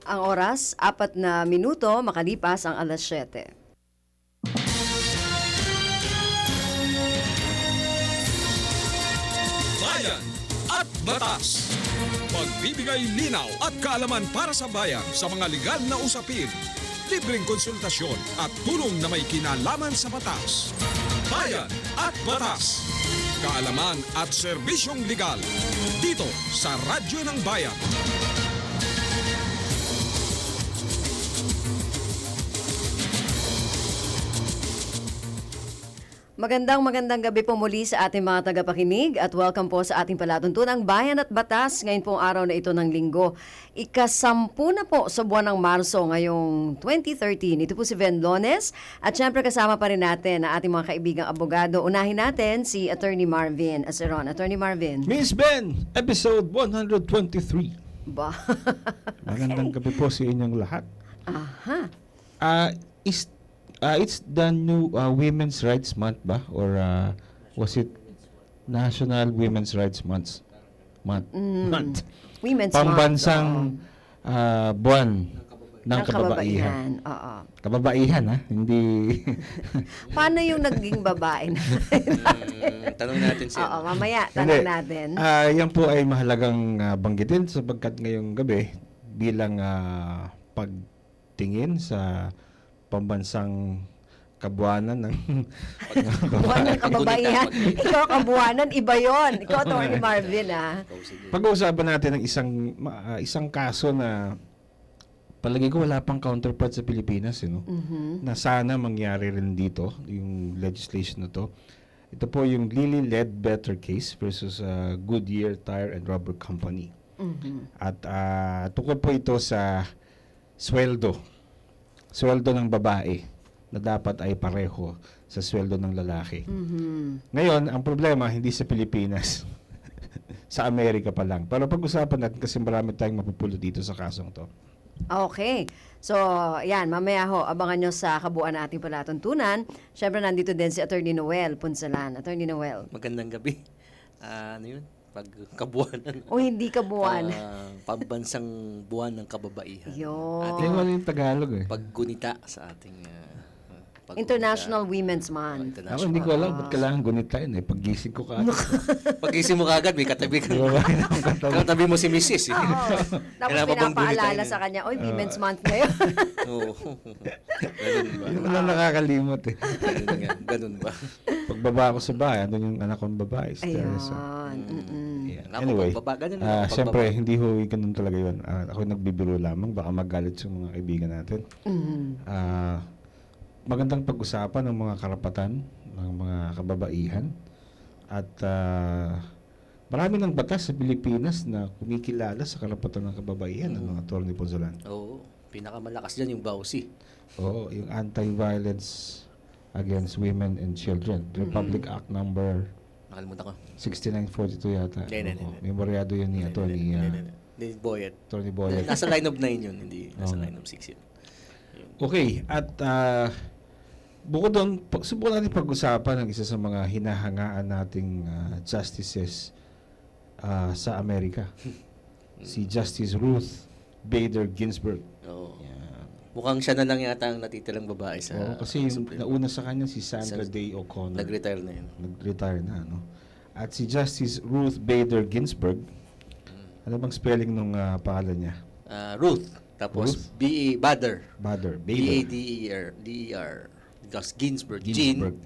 Ang oras, 4 minuto, makalipas ang alas 7. Bayan at Batas. Magbibigay linaw at kaalaman para sa bayan sa mga legal na usapin. Libreng konsultasyon at tulong na may kinalaman sa batas. Bayan at Batas. Kaalaman at serbisyong legal. Dito sa Radyo ng Bayan. Magandang gabi po muli sa ating mga tagapakinig at welcome po sa ating palatuntunang Bayan at Batas ngayon pong araw na ito ng linggo. Ika-10 na po sa buwan ng Marso ngayong 2013. Ito po si Ven Lones at syempre kasama pa rin natin ang ating mga kaibigang abogado. Unahin natin si Attorney Marvin Aceron. Attorney Marvin. Miss Ben, episode 123. Ba? Magandang gabi po sa inyong lahat. Aha. It's the new Women's Rights Month ba? Or was it National Women's Rights Month? Month. Women's Pambansang buwan ng ng kababaihan. Oo. Kababaihan, ha? Hindi... Paano yung naging babae na? Tanong natin siya. Oo, mamaya tanong natin. Yan po ay mahalagang banggitin sapagkat ngayong gabi bilang pagtingin sa pambansang kabuanan ng Buwan ng kababaihan. Ikaw kabuanan, iba yon. Ikaw, Attorney Marvin, Pag-uusapan natin ng isang kaso na palagi ko wala pang counterpart sa Pilipinas, na sana mangyari rin dito, yung legislation na to. Ito po yung Lily Ledbetter case versus Goodyear Tire and Rubber Company. At tungkol po ito sa sweldo ng babae na dapat ay pareho sa sweldo ng lalaki. Ngayon, ang problema hindi sa Pilipinas, sa Amerika pa lang. Pero pag-usapan natin kasi marami tayong mapupulo dito sa kasong to. Okay. So, yan, mamaya ho, abangan nyo sa kabuuan na ating palatuntunan. Siyempre, nandito din si Attorney Noel Punsalan. Attorney Noel. Magandang gabi. Ano yun? Pagkabuanan. O hindi kabuuan. Pambansang buwan ng kababaihan. Yun. Tingnan mo yung Tagalog Paggunita sa ating... International Women's Month. Ako hindi ko alam ba't kailangan gunitain eh. Pag-gising ko ka. Pag-gising mo kagad, may katabi ka. Katabi mo si Mrs. Oo. Tapos pinapaalala sa kanya, oy, Women's Month ngayon. Oo. Ganun ba? Yun lang nakakalimot eh. Ganun ba? Pagbaba ko sa bahay, andun yung anak kong babae, si Teresa. Ayun. Anyway, ganun siyempre, hindi ho ganun talaga yun. Ako nagbibiro lamang, baka magalit sa mga kaibigan natin. Magandang pag-usapan ng mga karapatan ng mga kababaihan at marami ng batas sa Pilipinas na kumikilala sa karapatan ng kababaihan, Attorney Punsalan. Oo, pinakamalakas dyan yung BAUSI. Oo, yung Anti-Violence Against Women and Children, Republic Act number Nakalimutan ko. 6942 yata. Hindi. Memoryado yun ni Attorney Boyet. Attorney Boyet. Nasa line of 9 yun, hindi nasa line of 6 yun. Okay, at bukod doon, subukan natin pag-usapan ng isa sa mga hinahangaan nating justices sa Amerika. Si Justice Ruth Bader Ginsburg. Oo. Mukhang siya na lang yata ang natitirang babae sa... Kasi yung nauna sa kanya si Sandra Day O'Connor. Nag-retire na yun. Nag-retire na, no? At si Justice Ruth Bader Ginsburg, ano bang spelling ng pangalan niya? Ruth. Tapos Ruth? Bader. Bader. B-A-D-E-R. Because Ginsburg. Ginsburg.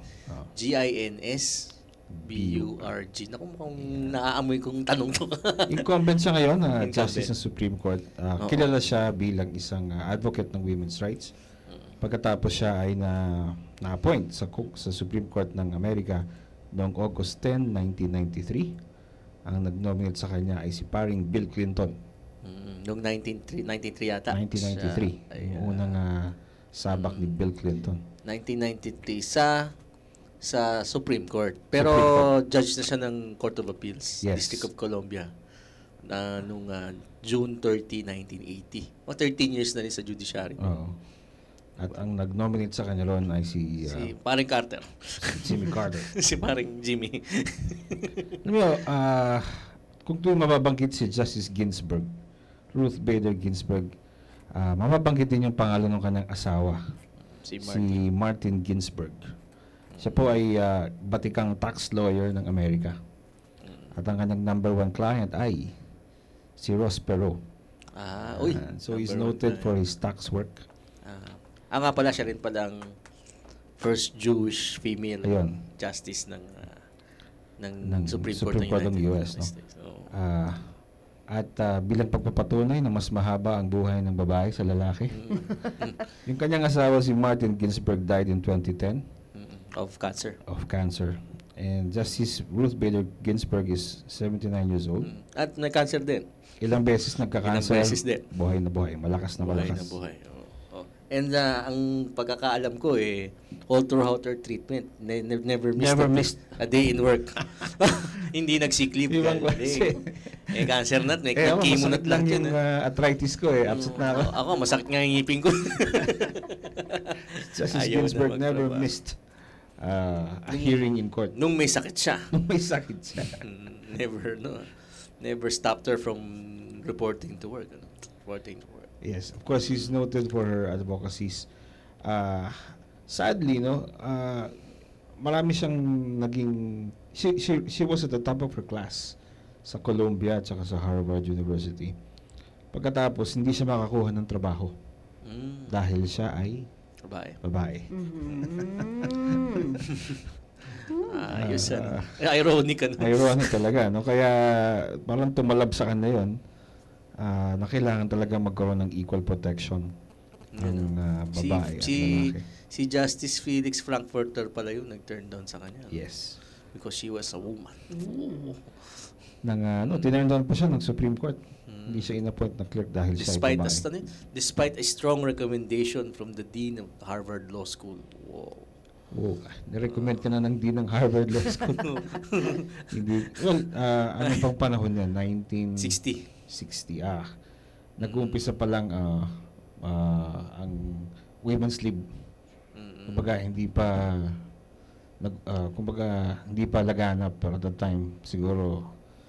G-I-N-S-B-U-R-G. Naku, mukhang naaamoy kong tanong to. Incumbent siya ngayon na Incumbent. Justice ng Supreme Court. Kilala siya bilang isang advocate ng women's rights. Pagkatapos siya ay na-appoint sa Supreme Court ng Amerika noong August 10, 1993. Ang nag-nominate sa kanya ay si paring Bill Clinton. Noong 1993 yata. 1993. Yung unang sabak ni Bill Clinton. 1993 sa Supreme Court. Pero judge na siya ng Court of Appeals, Yes. District of Columbia, noong June 30, 1980. 13 years na rin sa judiciary. Oo. At ang nag-nominate sa kanya ron ay si Paring Carter. Jimmy Carter. Si Paring Jimmy. Alam mo, kung tuwing mababanggit si Justice Ginsburg, Ruth Bader Ginsburg, Mababanggit din yung pangalan ng kanyang asawa, Si si Martin. Martin Ginsburg. Siya po ay batikang tax lawyer ng Amerika. At ang kanyang number 1 client ay si Ross Perot. Uy. So he's number one noted tayo. for his tax work. Nga pala, siya rin palang first Jewish female Ayun. justice ng Ng Supreme Supreme Court Court ng ng United US, no? States. Oo. At bilang pagpapatunay na mas mahaba ang buhay ng babae sa lalaki. Yung kanyang asawa si Martin Ginsburg died in 2010 Of cancer. of cancer. And Justice Ruth Bader Ginsburg is 79 years old. At nag-cancer din. Ilang beses nagka-cancer. Ilang beses din. Buhay na buhay. Malakas na Buhay malakas. na buhay. Oo. And ang pagkakaalam ko all throughout her treatment, never missed a day in work. Hindi nag-sick leave. Ibang klase. Cancer na, may Ako, chemo na masakit lang yung arthritis ko Upset na ako. Ako, masakit nga yung ngipin ko. Justice Ayaw na Ginsburg never magtrabaho. missed a hearing in court. Nung may sakit siya. May sakit siya. Never stopped her from reporting to work. Reporting to work. Yes, of course, she's noted for her advocacies. Sadly, marami siyang naging... She was at the top of her class sa Columbia at saka sa Harvard University. Pagkatapos, hindi siya makakuha ng trabaho dahil siya ay Babae. babae. Ayos ironic Ironic talaga, no? Kaya parang tumalab sa kanya yun na kailangan talaga magkaroon ng equal protection ng babae at lalaki. Si Justice Felix Frankfurter pala yun nag-turn down sa kanya. Yes. Because she was a woman. Tinurn down pa siya ng Supreme Court. Hindi siya inappoint na clerk dahil siya ay babae. Despite a strong recommendation from the Dean of Harvard Law School. Wow. Oh, nirecommend ka na ng Dean ng Harvard Law School. Hindi. Well, ano pang panahon yan? 1960. Nag-uumpisa pa lang ang women's lib. Kumbaga, hindi pa laganap pero at that time siguro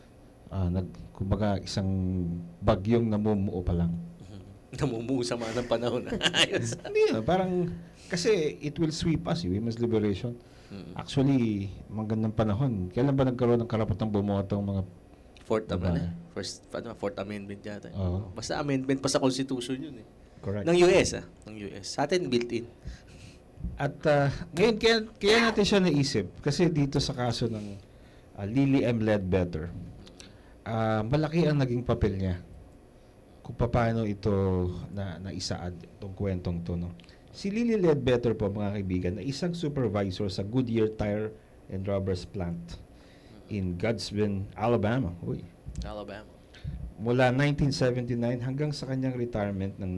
kumbaga isang bagyong namumuo pa lang. Namumuo sa mga ng panahon. Ayos. Hindi parang kasi it will sweep us, women's liberation. Actually, magandang panahon. Kailan ba nagkaroon ng karapatang bumoto ang mga Fourth Amendment yata. Oo. Basta amendment pa sa Constitution yun correct. Ng US Ng US. Sa atin built-in. At ngayon, kaya natin siya naisip kasi dito sa kaso ng Lily M. Ledbetter, malaki ang naging papel niya kung paano ito naisaad itong kwentong to. No? Si Lily Ledbetter po, mga kaibigan, na isang supervisor sa Goodyear Tire and Rubbers Plant in Gadsden, Alabama. Alabama. Mula 1979 hanggang sa kanyang retirement ng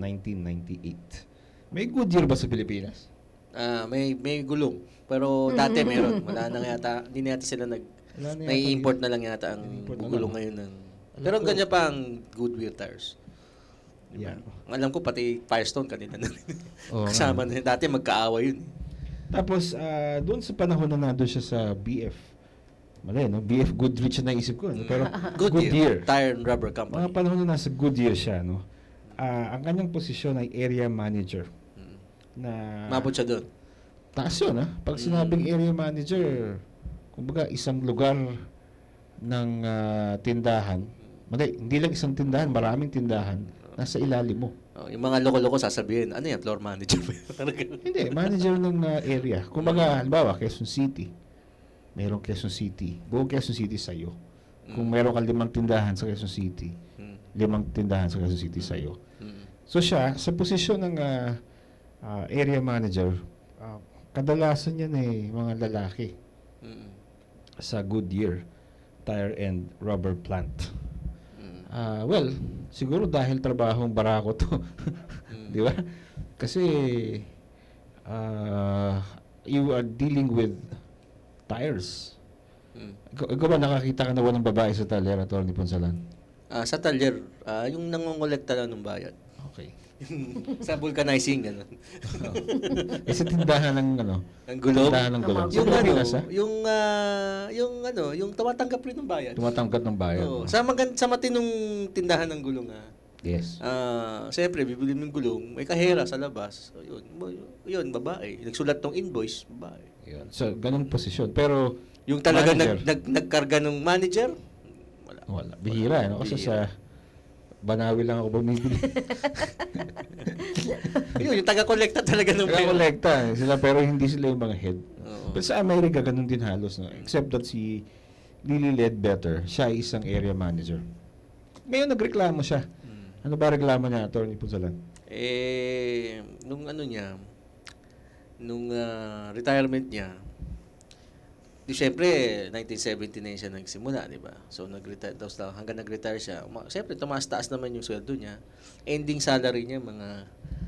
1998. May Goodyear ba sa Pilipinas? May gulong. Pero dati meron. Wala na yata. Hindi na yata sila nai-import na lang yata ang gulong ngayon. Pero ganyan pa ang Goodyear tires. Diba? Yeah. Alam ko pati Firestone kanina na rin. Oo, Kasama na yun. Dati magkaawa yun. Tapos, doon sa panahon na nandun siya sa BF. Mali, no? BF Goodrich na naisip ko. No? Pero Goodyear. Tire and Rubber Company. Mga panahon na nasa Goodyear siya, no? Ang kanyang posisyon ay area manager. Na Mabot siya doon. taas yun, ha? Pag sinabing area manager, kumbaga isang lugar ng tindahan, hindi lang isang tindahan, maraming tindahan, nasa ilalim mo. Yung mga loko-loko sasabihin, ano yan, floor manager ba yun? Hindi, manager ng area. Kumbaga, halimbawa, Quezon City. Merong Quezon City. Buong Quezon City sa'yo. Kung meron ka 5 tindahan sa Quezon City, 5 tindahan sa Quezon City sa'yo. So siya, sa posisyon ng area manager, kadalasan yan mga lalaki sa Goodyear Tire and Rubber Plant. Well, siguro dahil trabahong barako to. Di ba? Kasi you are dealing with tires. Ikaw ba nakakita ka na walang babae sa talyer, Atty. Ponsalan? Sa talyer, yung nangongolekta lang ng bayad. Okay. Sa vulcanizing, gano'n. Sa tindahan ng Ang gulong. Tindahan ng gulong. Yung Sa Pilipinas, yung tumatanggap rin ng bayad. tumatangkat ng bayan. Oo. Sa matinong tindahan ng gulong, Yes. Siyempre, bibili mo yung gulong, may kahera sa labas. So, yun, babae. Nagsulat tong invoice, babae. Yun. So, ganung posisyon. Pero, Yung talaga manager, nagkarga ng manager, wala. Bihira, no? Kasi Bihira. sa Banawi lang ako bumibili. yung taga-collecta talaga ng Kaya pera. kolekta sila, pero hindi sila yung mga head. Oo. Pero sa Amerika, ganun din halos. No? Except that si Lily Ledbetter, siya ay isang area manager. Ngayon, nagreklamo siya. Ano ba reklamo niya, Atty. Punsalan? Nung retirement niya, di syempre, 1979 siya nagsimula, di ba? So, nag-retire, tapos hanggang nag-retire siya, syempre, tumaas-taas naman yung sweldo niya. Ending salary niya, mga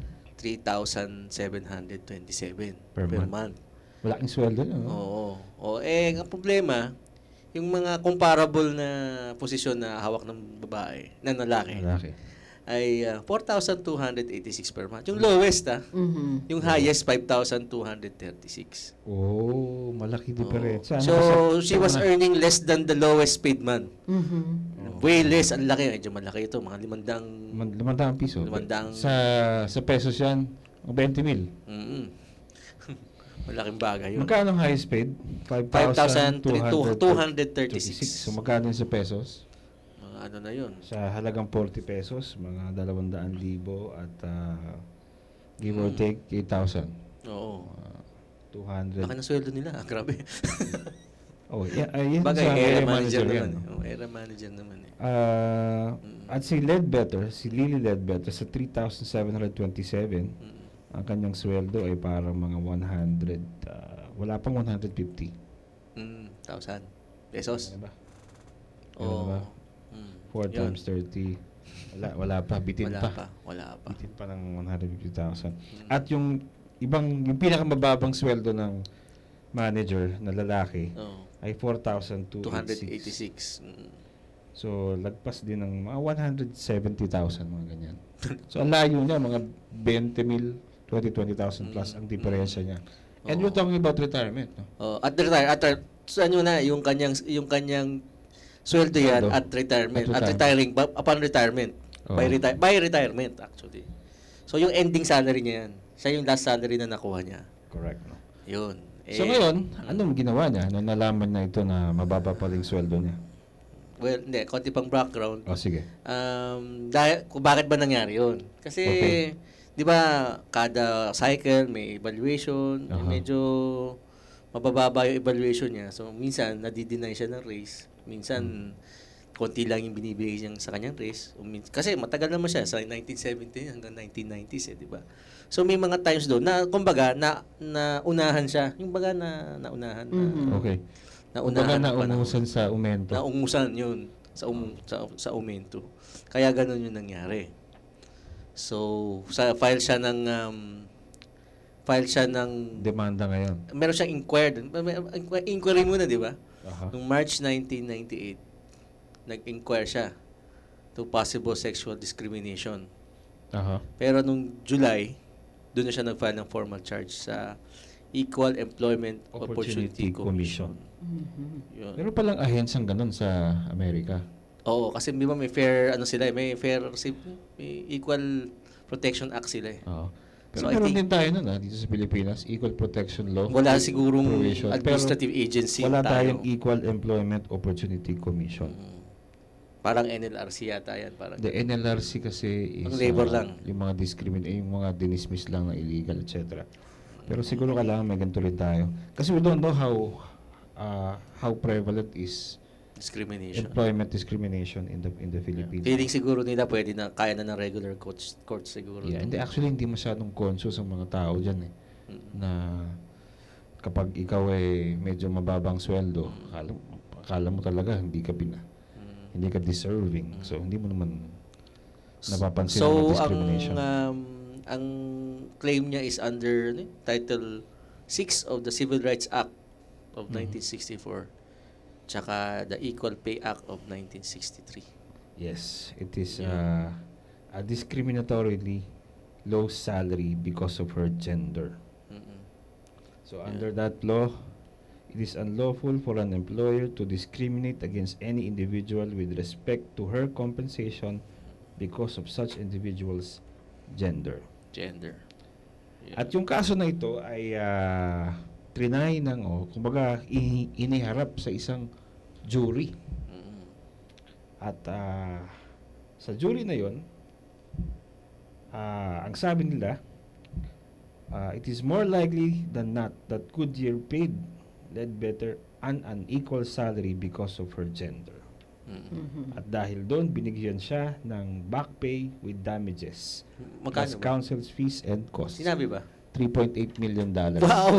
3,727 Per per month. month. Wala kang sweldo, no? Oo. Ang problema, yung mga comparable na posisyon na hawak ng babae, na lalaki, Malaki. ay 4,286 per month. Yung lowest, yung highest, 5,236. Oh, malaki diferensya. So, she was earning less than the lowest paid man. Way less. Ang laki. Medyo malaki ito. Mga 500 piso. 500. Sa pesos yan, 20 mil. Malaking bagay yun. Magkano ang highest paid? 5,236. So, magkano yun sa pesos? Mga ano na yun. Sa halagang 40 pesos, mga 200,000 at give or take 8,000. Oo. 200. Laki ng sweldo nila. Grabe. Oh, yan Bagay, sa area area manager manager yan. naman. Area manager naman eh. At si Ledbetter, si Lily Ledbetter, sa 3,727, ang kanyang sweldo ay parang mga 100, wala pang 150. 1,000 pesos. Ano ba? Oo. Ba? 4 Yun. times 30. Wala pa, bitin Wala pa. pa. Wala pa. Bitin pa ng 150,000. At yung pinakamababang sweldo ng manager na lalaki Oo. ay 4,286. 286. So, lagpas din ng mga 170,000, mga ganyan. So, ang layo niya, mga 20 mil, 20,000 plus ang diferensya niya. And we're talking about retirement. No? At retire, saan yun na, yung kanyang sweldo yan Sweldo. at retirement. At At retiring, upon retirement. Oo. By retirement, actually. So, yung ending salary niya yan. Siya yung last salary na nakuha niya. Correct. No? Yun. So, ngayon, anong ginawa niya nung nalaman na ito na mababa pala yung sweldo niya? Well, hindi. Konti pang background. O, sige. Dahil, kung bakit ba nangyari yun? Kasi, Okay. di ba, kada cycle may evaluation. Aha. Medyo mabababa yung evaluation niya. So, minsan, nadi-deny siya ng raise. Minsan, konti lang yung binibigay niya sa kanyang raise. Kasi matagal naman siya, sa 1970 hanggang 1990s, di ba? So, may mga times doon na, kumbaga, unahan siya. Yung baga naunahan. Okay. Naunahan Kumbaga na panahon. naungusan sa aumento. Naungusan yun sa aumento. Kaya ganun yung nangyari. So, file siya ng Demanda ngayon. meron siyang inquiry muna, di ba? Aha. Noong March 1998, nag-inquire siya to possible sexual discrimination. Aha. Pero nung July, doon na siya nag-file ng formal charge sa Equal Employment Opportunity Commission. Yun. Meron palang ahensyang ganun sa Amerika. Oo, kasi di ba may fair, may Equal Protection Act sila eh. Oo. So, Pero I meron think- din tayo nun dito sa Pilipinas, Equal Protection Law. Wala sigurong Provision. administrative agency Wala tayo. tayong Equal Employment Opportunity Commission. Parang NLRC yata yan. Parang The NLRC kasi is Ang labor lang. yung mga yung mga dinismiss lang na illegal, etc. Pero siguro kailangan may ganito rin tayo. Kasi we don't know how prevalent is discrimination. employment discrimination in the Philippines. Feeling siguro nila pwede na, kaya na ng regular court siguro. Yeah, actually hindi masyadong conscious ang mga tao diyan eh. Na kapag ikaw ay medyo mababang sweldo, akala mo talaga hindi ka deserving. So hindi mo naman napapansin ang discrimination. ang claim niya is under Title 6 of the Civil Rights Act of 1964. Tsaka the Equal Pay Act of 1963. Yes, it is a discriminatorily low salary because of her gender. So under that law, it is unlawful for an employer to discriminate against any individual with respect to her compensation because of such individuals' gender. Gender. Yeah. At yung kaso na ito ay trinay ng, kumbaga, iniharap sa isang jury. Mm. At sa jury na yon, ang sabi nila, it is more likely than not that Goodyear paid Ledbetter an unequal salary because of her gender. Mm. At dahil doon, binigyan siya ng back pay with damages, Magkano plus ba? counsel's fees and costs. Sinabi ba? $3.8 million. Wow!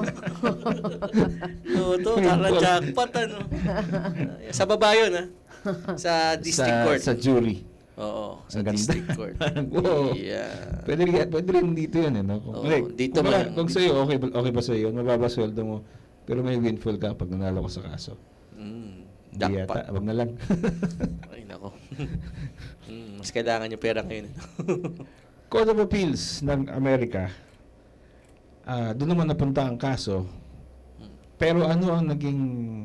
to, parang jackpot, ano? Sa baba yun, ha? Sa district court. Sa jury. Oo, sa Ang ganda. district court. Wow. Yeah. Pwede rin dito yan, eh, no? Oo, Like, dito man. kung sa'yo, okay ba sa'yo yun? Mababa sweldo mo. Pero may windfall ka pag nanalo ka sa kaso. Di Jackpot. yata, wag na lang. Ay, nako. Mas kailangan yung pera ngayon. Court of Appeals ng Amerika, doon naman napunta ang kaso. Pero ano ang naging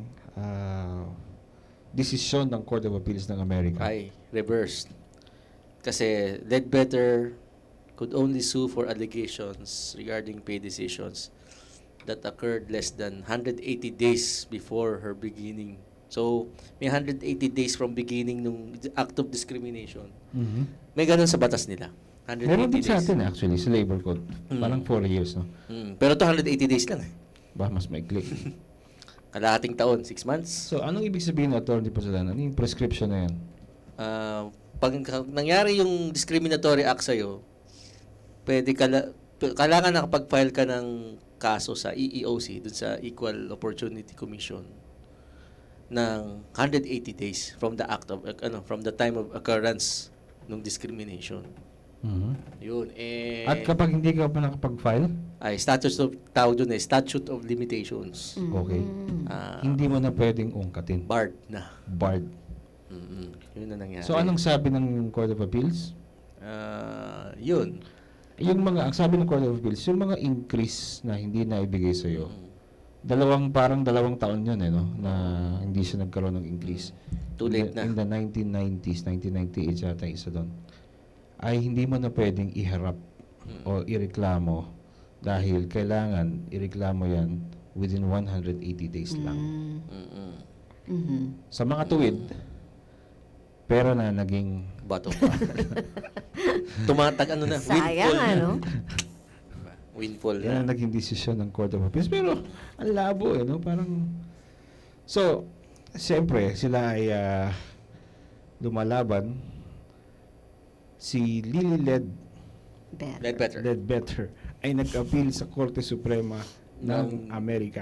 desisyon ng Court of Appeals ng Amerika? Ay, reversed. Kasi Ledbetter could only sue for allegations regarding pay decisions that occurred less than 180 days before her beginning. So, may 180 days from beginning nung act of discrimination. Mhm. May ganun sa batas nila. 180 Meron din days. sa atin actually, sa labor code. Parang 4 years, no? Pero to 180 days lang eh. Ba, mas maikli. Kalahating taon, 6 months. So, anong ibig sabihin, Atty. Pasalan? Ano yung prescription na yan? Pag nangyari yung discriminatory act sa'yo, kailangan nakapag-file ka ng kaso sa EEOC, dun sa Equal Opportunity Commission, ng 180 days from the act of, from the time of occurrence ng discrimination. Mhm. Yun. At kapag hindi ka pa nakapag-file, Ay, tawag dun statute of limitations. okay. Ah, Hindi mo na pwedeng ungkatin. barred na. Barred. Yun na nangyari. So, anong sabi ng Court of Appeals? Yun. Ang sabi ng Court of Appeals, yung mga increase na hindi na ibigay sa'yo, parang dalawang taon yun, no? Na hindi siya nagkaroon ng increase. Too late na. In the 1990s, 1998 yata isa doon, ay hindi mo na pwedeng iharap o ireklamo dahil kailangan ireklamo yan within 180 days lang. Sa mga tuwid, pera na naging Bato pa. Tumatag Sayang, ano? Windfall yan na. ang naging desisyon ng Court of Appeals. Pero, ang labo, no? Parang, so, siyempre, sila ay lumalaban. Si Lily Ledbetter. Ledbetter ay nag-appeal sa Korte Suprema ng Amerika.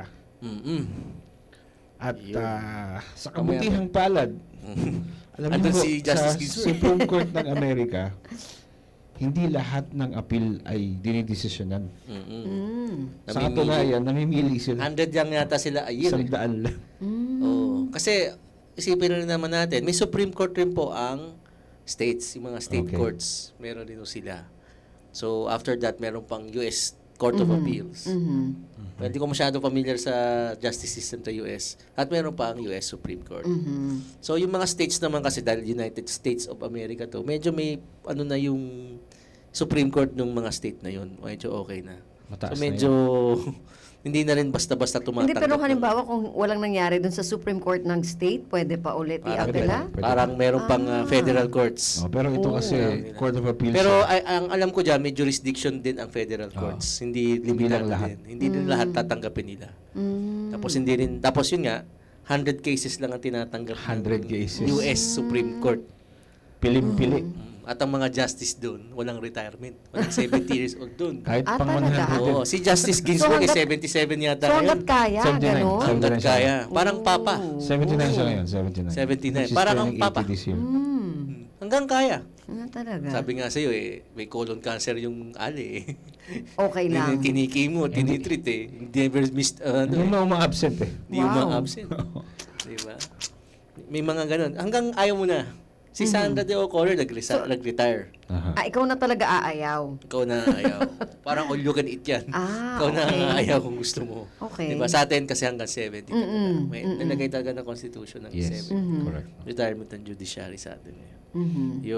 At Yun. sa kabutihang palad, alam Andun mo, si sa Justice Ginsburg. Supreme Court ng Amerika, hindi lahat ng appeal ay dinidesisyonan. Sa katunayan, namimili sila. 100 lang yata sila a year. 100 lang. Oo. Kasi, isipin na rin naman natin, may Supreme Court rin po ang states, yung mga state Okay. courts. Meron din sila. So, after that, meron pang US Court of Appeals. Well, hindi ko masyado familiar sa justice system sa US. At meron pa ang US Supreme Court. So, yung mga states naman kasi, dahil United States of America to, medyo may, na yung Supreme Court ng mga state na yun. Medyo okay na. Mataas So, na medyo, hindi na rin basta-basta tumatanggap. Hindi, pero ng- halimbawa kung walang nangyari dun sa Supreme Court ng state, pwede pa ulit i-apela? pwede. Parang meron pang federal courts. Oh, pero ito kasi, Court of Appeals. Pero ang alam ko dyan, may jurisdiction din ang federal courts. Hindi limitado lang lahat. din. Hindi din lahat tatanggapin nila. Tapos yun nga, 100 cases lang ang tinatanggap 100 ng cases. US Supreme Court. pilim-pili. At ang mga justice doon, walang retirement. Walang 70 years old doon. Kahit pang talaga? 100 Oo, si Justice Ginsburg So, 77 yata So, ngayon. hanggat kaya, 79. gano'n? Hanggat 79 kaya. Parang papa. 79 siya ngayon, 79. 79. Which is Parang turning ang papa. 80 this year. Hanggang kaya. Ano talaga? Sabi nga sa'yo may colon cancer yung ali Okay lang. Kinikimo, tinitreat Never missed, Hindi mo ma-absent eh. Hindi yung Wow. mga absent. Diba? May mga ganun. Hanggang ayaw mo na. Si Sandra De O'Connor nag-retire. Aha. Ikaw na talaga aayaw. Ikaw na ayaw. Parang all you can eat yan. Ikaw na okay. ayaw kung gusto mo. Okay. Diba? Sa atin kasi hanggang 70. May nilagay talaga ng constitution ng Yes, 70. correct. Retirement ng judiciary sa atin. Mhm. Yun.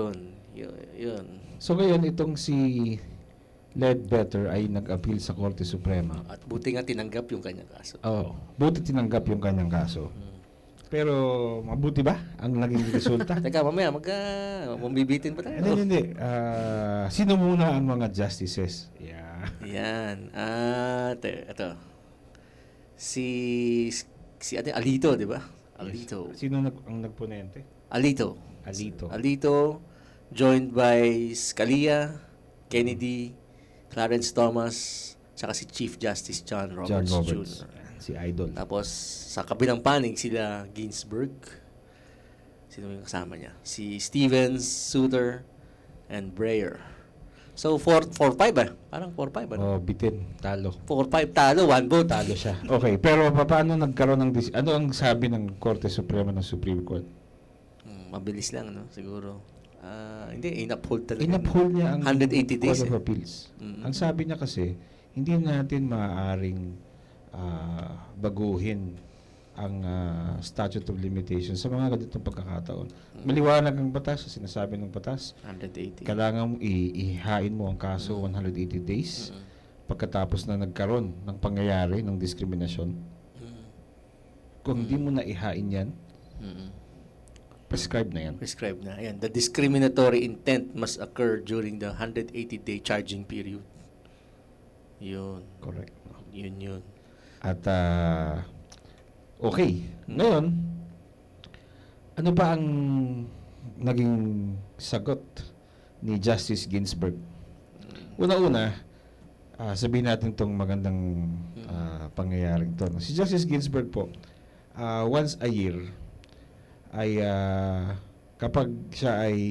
Yun. So ngayon, itong si Ledbetter ay nag-appeal sa Korte Suprema. At buti nga tinanggap yung kanyang kaso. Oo. Buti tinanggap yung kanyang kaso. Pero mabuti ba ang naging resulta? Teka, mamaya, mambibitin pa tayo. Hindi. Sino muna ang mga justices? Yeah. Yan. Ito. Si Alito, di ba? Alito. Sino ang nagponente? Alito. Alito, joined by Scalia, Kennedy, Clarence Thomas, saka si Chief Justice John Roberts Jr. Si Idol. Tapos, sa kabilang panig, sila Ginsburg. Sino yung kasama niya? Si Stevens, Souter, and Breyer. So, 4-5 Parang 4-5 ano? Oh, bitin. Talo. 4-5 talo, 1 vote. Talo siya. Okay, pero paano nagkaroon ng ano ang sabi ng Korte Suprema ng Supreme Court? Mabilis lang, no? Siguro. Hindi, in-uphold talaga. In-uphold niya ang 180 days. Court of Appeals. Ang sabi niya kasi, hindi natin maaaring baguhin ang statute of limitations sa mga ganitong pagkakataon. Maliwanag ang batas, sinasabi ng batas. 180. Kailangan ihain mo ang kaso 180 days pagkatapos na nagkaroon ng pangyayari ng diskriminasyon. Kung hindi mo na ihain yan, prescribed na yan. Prescribed na. Ayan. The discriminatory intent must occur during the 180-day charging period. Yun. Correct. Yun. At okay. Ngayon, ano ba ang naging sagot ni Justice Ginsburg? Una-una, sabihin natin itong magandang pangyayaring to. Si Justice Ginsburg po, once a year, ay kapag siya ay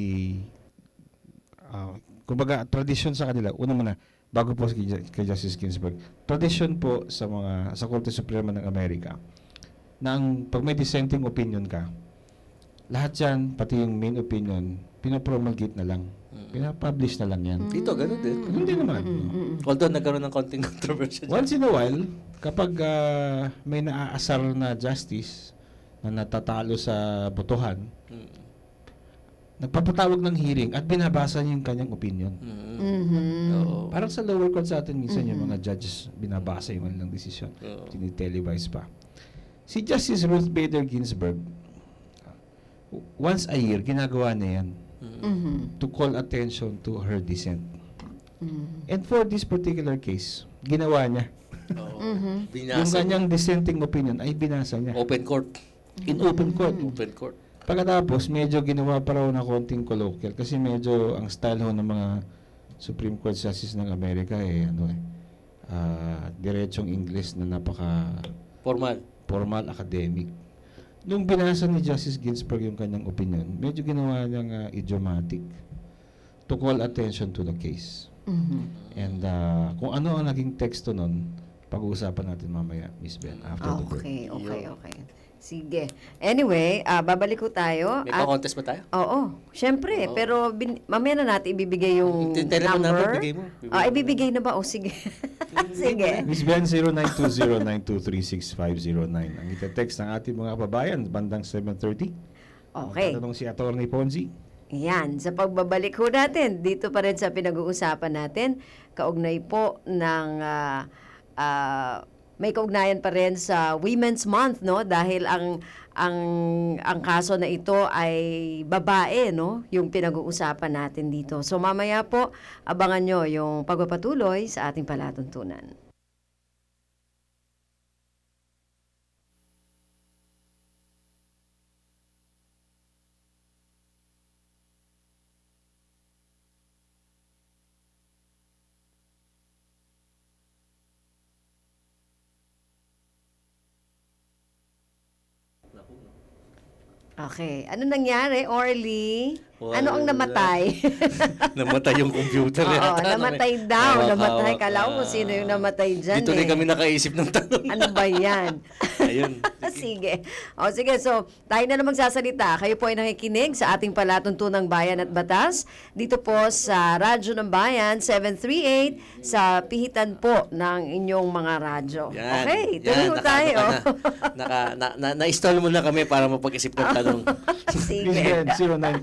kumbaga tradisyon sa kanila, una muna, bago po kay Justice Ginsburg, tradisyon po sa Korte Suprema ng Amerika na pag may dissenting opinion ka, lahat yan, pati yung main opinion, pinapromulgate na lang. Pinapublish na lang yan. Dito, ganun din. Ganun din naman. Although nagkaroon ng konting controversy. Once in a while, kapag may naaasar na justice na natatalo sa botohan, nagpapatawag ng hearing at binabasa niya yung kanyang opinion. Oo. Parang sa lower court sa atin, minsan yung mga judges binabasa yung kanilang desisyon. Tinitelevise pa. Si Justice Ruth Bader Ginsburg, once a year, ginagawa niya yan to call attention to her dissent. And for this particular case, ginawa niya. Binasa. Yung kanyang dissenting opinion ay binasa niya. Open court. In open court. Open court. Pagkatapos, medyo ginawa pa raw na konting colloquial kasi medyo ang style ho ng mga Supreme Court Justice ng Amerika diretsong English na napaka formal academic. Nung binasa ni Justice Ginsburg yung kanyang opinion, medyo ginawa niyang idiomatic to call attention to the case. And kung ano ang naging teksto nun, pag-uusapan natin mamaya, Miss Ben, after the break. Okay. Sige. Anyway, babalik ko tayo. May pa-contest ba tayo? Oo. Syempre. Oo. Pero mamaya na natin ibibigay yung Telephone number. number, bigay mo. Ibibigay na ba? O sige. Sige. Miss Ben, 0920-923-6509. Ang itetext ng ating mga kababayan, bandang 7:30. Okay. Tatanong si Atty. Ponzi. Yan. Sa pagbabalik ko natin, dito pa rin sa pinag-uusapan natin, kaugnay po ng may kaugnayan pa rin sa Women's Month, no? Dahil ang kaso na ito ay babae, no? Yung pinag-uusapan natin dito. So mamaya po, abangan nyo yung pagpapatuloy sa ating palatuntunan. Okay. Ano nangyari, Orly? Ano ang namatay? Namatay yung computer. Oo, namatay daw. Hawak-hawak Namatay. pa. Kala ko sino yung namatay dyan. Dito rin kami nakaisip ng tanong. Ano ba yan? Ayun. Sige. O sige, so tayo na naman magsasalita. Kayo po ay nakikinig sa ating palatuntunang Bayan at Batas. Dito po sa Radyo ng Bayan, 738, sa pihitan po ng inyong mga radyo. Yan. Okay, tuloy po tayo. Na-install mo na kami para mapag-isip ng tanong. Miss Sige. Ben,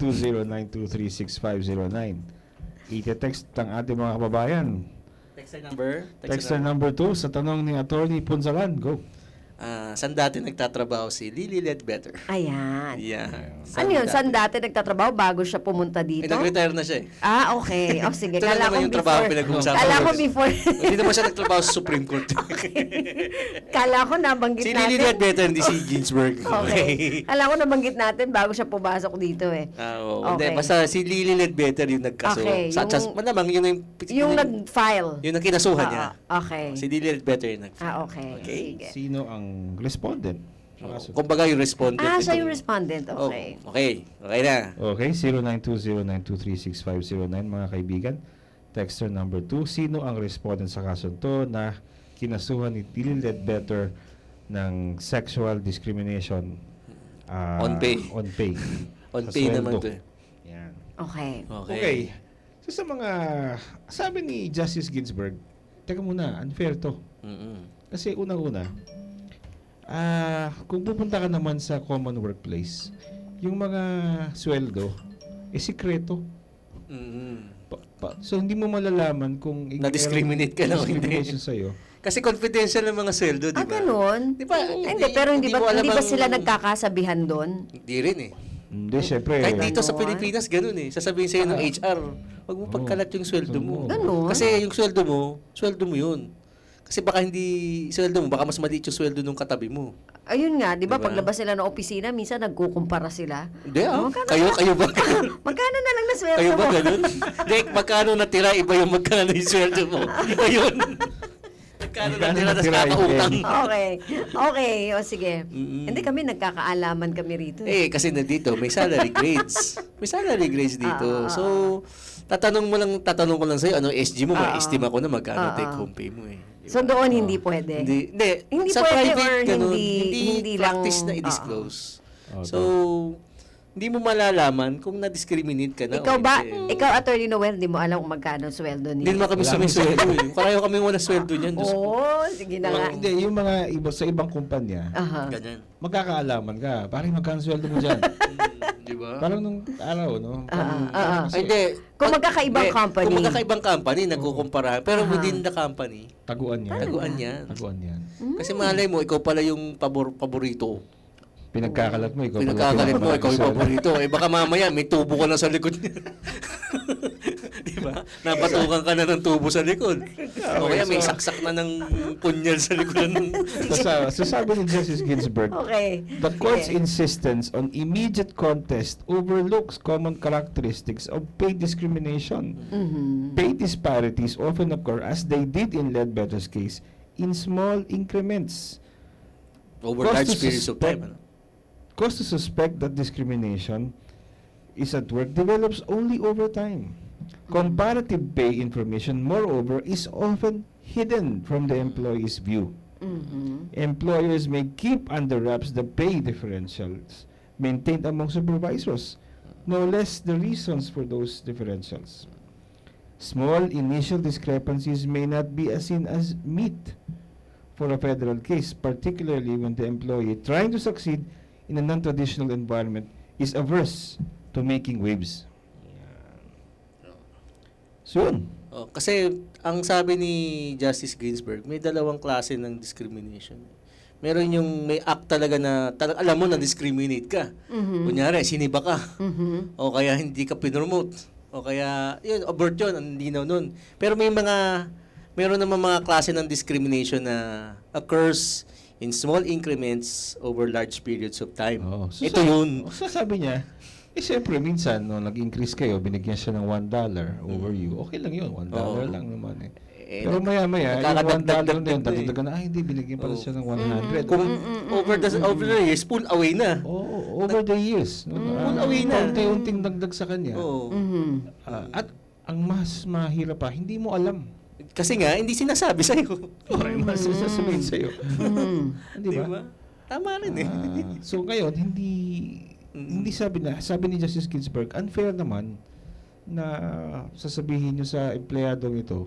09236509. Ite-text ang ating mga kababayan. Text number? Texter number 2 sa tanong ni Attorney Punzalan. Go. Saan dati nagtatrabaho si Lily Ledbetter? Ayan. Yeah. Ano yun? Saan dati nagtatrabaho bago siya pumunta dito? nag-retire na siya eh. Ah, okay. O sige. Ito lang Kala ko naman yung trabaho before. pinag-uusapan. Kala ko before. Hindi naman siya nagtrabaho sa Supreme Court. Kala ko nabanggit Si Lily natin. Ledbetter, hindi si Ginsburg. Okay. Kala ko nabanggit natin bago siya pumasok dito eh. Oo. Okay. Hindi, basta si Lily Ledbetter yung nagkaso. Okay, Malamang yun Yung nag-file. Yun ang kinasuhan niya. Okay. Si Lily Ledbetter yung nag-file. Okay. Okay. Sige. Sino ang respondent? Kumbaga yung respondent. Siya yung nito. respondent. Okay. Okay. Okay na. Okay, 092092365509 mga kaibigan. Texter number 2, sino ang respondent sa kaso to na kinasuhan ni Lily Ledbetter ng sexual discrimination On pay. On pay. On Sa pay sweldo. naman to eh. Yan. Okay. Okay. So sa mga, sabi ni Justice Ginsburg, teka muna, unfair to. Mm-mm. Kasi unang-una, kung pupunta ka naman sa common workplace, yung mga sweldo, sikreto. Mm-mm. So hindi mo malalaman kung Na-discriminate ka na o hindi. discrimination sa'yo. Kasi confidential ng mga sweldo, di ba? Ganun? Di ba? Hindi, pero hindi mo ba, alam hindi ba ang- sila nagkakasabihan doon? Hindi rin eh. Hindi, syempre. Kahit dito sa Ganon. Pilipinas, ganun eh. Sasabihin sa'yo ng HR, wag mo pagkalat yung sweldo mo. Ganon? Kasi yung sweldo mo yun. Kasi baka hindi sweldo mo, baka mas maliit yung sweldo nung katabi mo. Ayun nga, di ba, Diba? paglabas sila ng opisina, minsan nagkukumpara sila. Hindi Magkano kayo ba ganun? Magkano na lang na sweldo Kayo ba mo? ganun? Hindi, magkano natira, iba yung magkano yung sweldo mo. Ayun. Magkano natira, tas natira, kakautang. Okay. Okay, o sige. Mm-mm. Hindi kami nagkakaalaman kami rito. Kasi na dito, may salary grades. May salary grades dito. So, tatanong ko lang sa'yo, ano SG mo? May estima ko na magkano take home pay mo eh. Di So ba? doon hindi pwede. Hindi sa pwede private, or ganun, hindi lang- practice na i-disclose. Oo. So, hindi mo malalaman kung na-discriminate ka na. Ikaw o ba, hindi. ikaw Attorney Noel, hindi mo alam kung magkano ang sweldo Hindi niya? naman kami sumisweldo eh. Pareho kami wala sweldo niyan. Diyos ko. Oo, sige na nga. Hindi, yung mga iba sa ibang kumpanya, Aha. Ganyan. magkakaalaman ka. Parang magkano sweldo mo dyan. Di ba? Parang nung araw, no? Ay, hindi. Kung magkakaibang company. Kung magkakaibang company, nagkukumpara. Pero within the company, Taguan yan. taguan yan. Taguan yan. Kasi malay mo, ikaw pala yung paborito. Pinagkakalat mo, ikaw Pinagkakalit mo, ikaw yung sweldo. paborito. Baka mamaya, may tubo ka na sa likod niya. Di ba? Napatukan ka na ng tubo sa likod. O kaya may saksak na ng punyal sa likod ng... So sabi ni Justice Ginsburg, Okay. the court's Sige. insistence on immediate contest overlooks common characteristics of pay discrimination. Pay disparities often occur, as they did in Ledbetter's case, in small increments. Over large periods of time. Ano? Cause to suspect that discrimination is at work develops only over time. Comparative pay information, moreover, is often hidden from the employee's view. Employers may keep under wraps the pay differentials maintained among supervisors, no less the reasons for those differentials. Small initial discrepancies may not be as seen as meat for a federal case, particularly when the employee trying to succeed in a non-traditional environment is averse to making waves. So yun. Kasi ang sabi ni Justice Ginsburg, may dalawang klase ng discrimination. Meron yung may act talaga na alam mo na discriminate ka. Kunyari, siniba ka. O kaya hindi ka pinromote. O kaya, yun, abort yun, ang linaw nun. Pero meron naman mga klase ng discrimination na occurs in small increments over large periods of time. Oo. Ito yun. So sabi niya, siyempre minsan, no, nag-increase kayo, binigyan siya ng $1 over you. Okay lang yun, $1 Oo. lang naman eh. Pero nag- maya-maya, yung $1 na yun, nagkakadagdag pa eh. dagdagan na, hindi, binigyan pala siya ng 100. Kung over the years, pull away na. Oo, over the years. No, Full away na. Unti-unting dagdag sa kanya. Oo. At ang mas mahirap pa, hindi mo alam. Kasi nga, hindi sinasabi sa'yo. Okay, mas sasabihin sa'yo. Di ba? Diba? Tama rin eh. So ngayon, hindi sabi ni Justice Ginsburg, unfair naman na sasabihin nyo sa empleyadong ito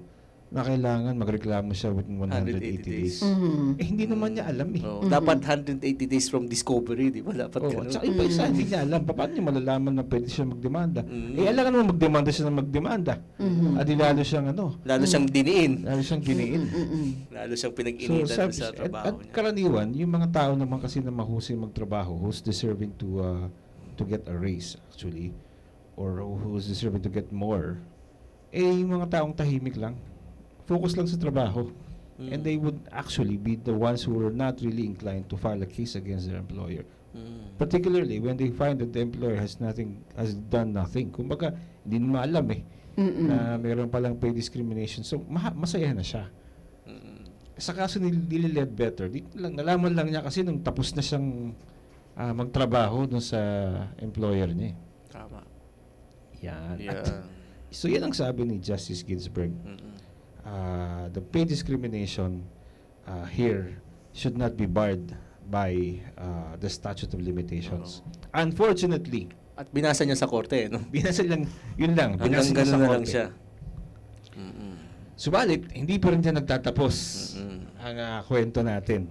na kailangan magreklamo siya within 180 days. Hindi naman niya alam eh. Dapat 180 days from discovery, di ba? Dapat Oo, ganun. tsaka iba isa, hindi niya alam. Paano niya malalaman na pwede siya magdemanda? Alam naman magdemanda siya na magdemanda. At lalo siyang Lalo siyang diniin. lalo siyang giniin. Lalo siyang pinag-initan sa trabaho at niya. karaniwan, yung mga tao naman kasi na mahusay magtrabaho, who's deserving to get a raise actually, or who's deserving to get more, yung mga taong tahimik lang, focus lang sa trabaho. And they would actually be the ones who are not really inclined to file a case against their employer. Particularly when they find that the employer has done nothing. Kumbaga, hindi naman alam na meron palang pay discrimination. So, masaya na siya. Sa kaso ni Lily Ledbetter, nalaman lang niya kasi nung tapos na siyang magtrabaho dun sa employer niya. Tama. Yan. Yeah. So, yan ang sabi ni Justice Ginsburg. The pay discrimination here should not be barred by the statute of limitations. Unfortunately, At binasa niya sa korte, no? binasa lang, yun lang. Hanggang binasa niya gano'n sa na lang korte. siya. Subalit, hindi pa rin dyan nagtatapos ang kwento natin.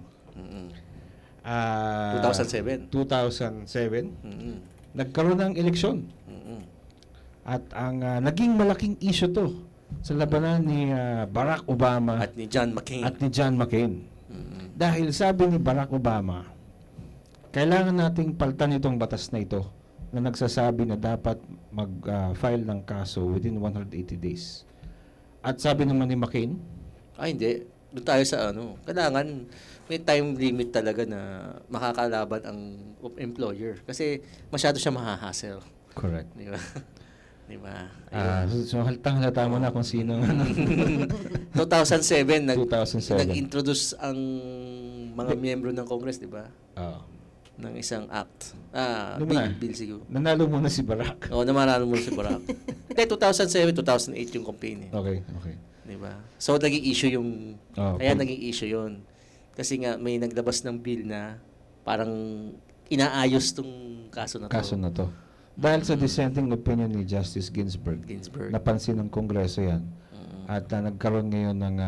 2007. 2007, nagkaroon ng eleksyon. At ang naging malaking issue to sa labanan ni Barack Obama At ni John McCain. at ni John McCain. Dahil sabi ni Barack Obama, kailangan nating palitan itong batas na ito na nagsasabi na dapat mag-file ng kaso within 180 days. At sabi naman ni McCain, Hindi. Doon tayo sa kailangan may time limit talaga na makakalaban ang employer. Kasi masyado siya mahahassle. correct. Di ba? Di ba? So halata mo na kung sino 2007, 2007. nag-introduce ang mga miyembro ng Congress, di ba? Ng isang act. Ano ba? Bill siguro. Nanalo muna si Barack. Oo, namarano mo si Barack. Hindi, 2007, 2008 yung campaign eh. Okay. Di ba? So, naging issue yung... Kaya pag- naging issue yun. Kasi nga, may naglabas ng bill na parang inaayos tong kaso na to. Kaso na to. Dahil sa dissenting opinion ni Justice Ginsburg, napansin ng Kongreso yan. At nagkaroon ngayon ng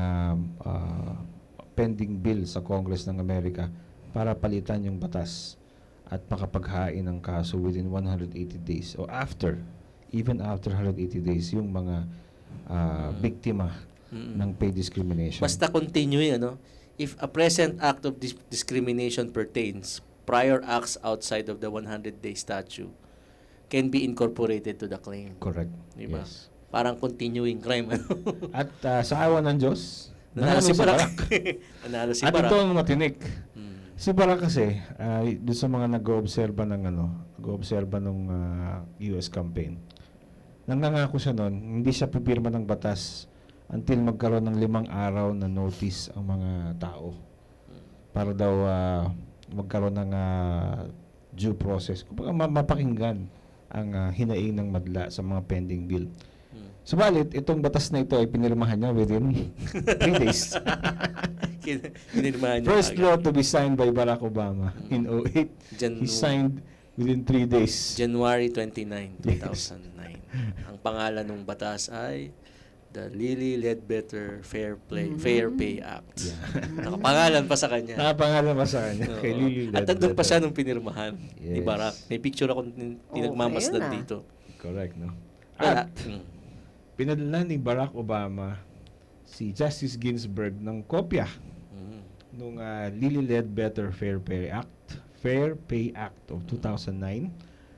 pending bill sa Congress ng Amerika para palitan yung batas at makapaghain ng kaso within 180 days o even after 180 days yung mga biktima ng pay discrimination. Basta continue, if a present act of discrimination pertains, prior acts outside of the 100-day statute can be incorporated to the claim. Correct. Diba? Yes. Parang continuing crime. At sa awa ng Diyos, Nanalo si Barack. Nanalo si At Barack. ito ang matinik. Si Barack kasi, doon sa mga nag-oobserba ng US campaign, nangangako siya noon, hindi siya pipirma ng batas until magkaroon ng 5 araw na notice ang mga tao. Para daw magkaroon ng due process. Kumbaga mapakinggan ang hinaing ng madla sa mga pending bill. Subalit, itong batas na ito ay pinirmahan niya within 3 days. Kinirmahan niya First agad. law to be signed by Barack Obama in 2008. He signed within 3 days. January 29, 2009. Ang pangalan ng batas ay the Lily Ledbetter Fair Pay Act. Nakapangalan pa sa kanya. Nakapangalan pa sa kanya. Oo. Kay Lily At nandun pa Ledbetter. siya nung pinirmahan ni Yes. Barack. May picture ako tinagmamasdan ayun na. dito. Correct, no? Wala. At pinadala ni Barack Obama si Justice Ginsburg ng kopya nung Lily Ledbetter Fair Pay Act of 2009.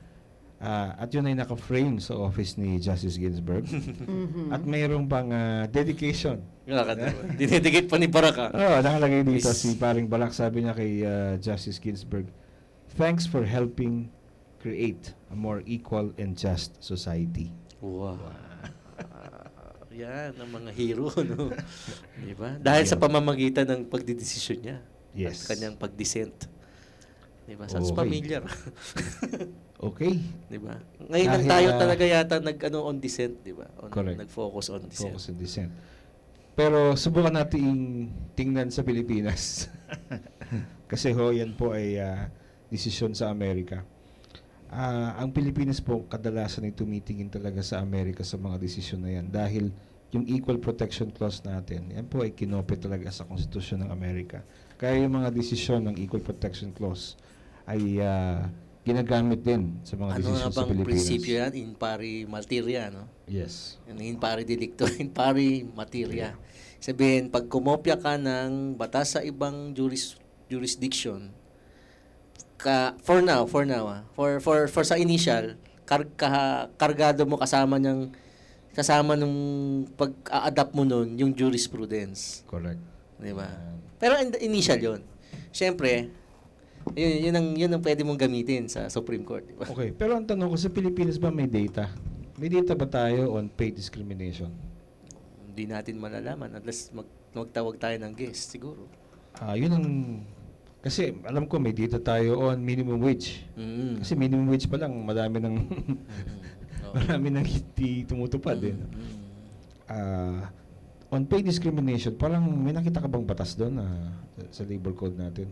At yun ay naka-frame sa office ni Justice Ginsburg. At mayroong pang dedication. Dinedicate pa ni Barack. Nakalagay dito Is- si paring Barack, sabi niya kay Justice Ginsburg, "Thanks for helping create a more equal and just society." Wow. Yan, ang mga hero, no? Diba? Dahil sa pamamagitan ng pagdidesisyon niya. Yes. At kanyang pag-dissent. Diba? Sounds Okay. familiar. Okay. Diba? Ngayon lang Dahil, tayo talaga yata on dissent, diba? Correct. Nag-focus on dissent. Focus on dissent. Pero subukan natin tingnan sa Pilipinas. Kasi yan po ay desisyon sa Amerika. Ang Pilipinas po kadalasan ay tumitingin talaga sa Amerika sa mga desisyon na yan dahil yung Equal Protection Clause natin, yan po ay kinopy talaga sa Konstitusyon ng Amerika. Kaya yung mga desisyon ng Equal Protection Clause ay ginagamit din sa mga Ano nga desisyon sa bang Pilipinas. prinsipyo yan? In pari materia, no? Yes. In pari delicto, in pari materia. Sabihin, pag kumopya ka ng batas sa ibang jurisdiction, for now, for sa initial, kargado mo kasama nung pag-a-adapt mo nun, yung jurisprudence. Correct. Di ba? Pero initial yun. Siyempre, yun ang pwede mong gamitin sa Supreme Court. Di ba? Okay, pero ang tanong ko, sa Pilipinas ba may data? May data ba tayo on pay discrimination? Hindi natin malalaman unless magtawag tayo ng guest, siguro. Yun ang... Kasi alam ko may data tayo on minimum wage. Mm. Kasi minimum wage pa lang, marami ng marami nang hindi tumutupad din. On pay discrimination, parang may nakita ka bang batas doon sa labor code natin?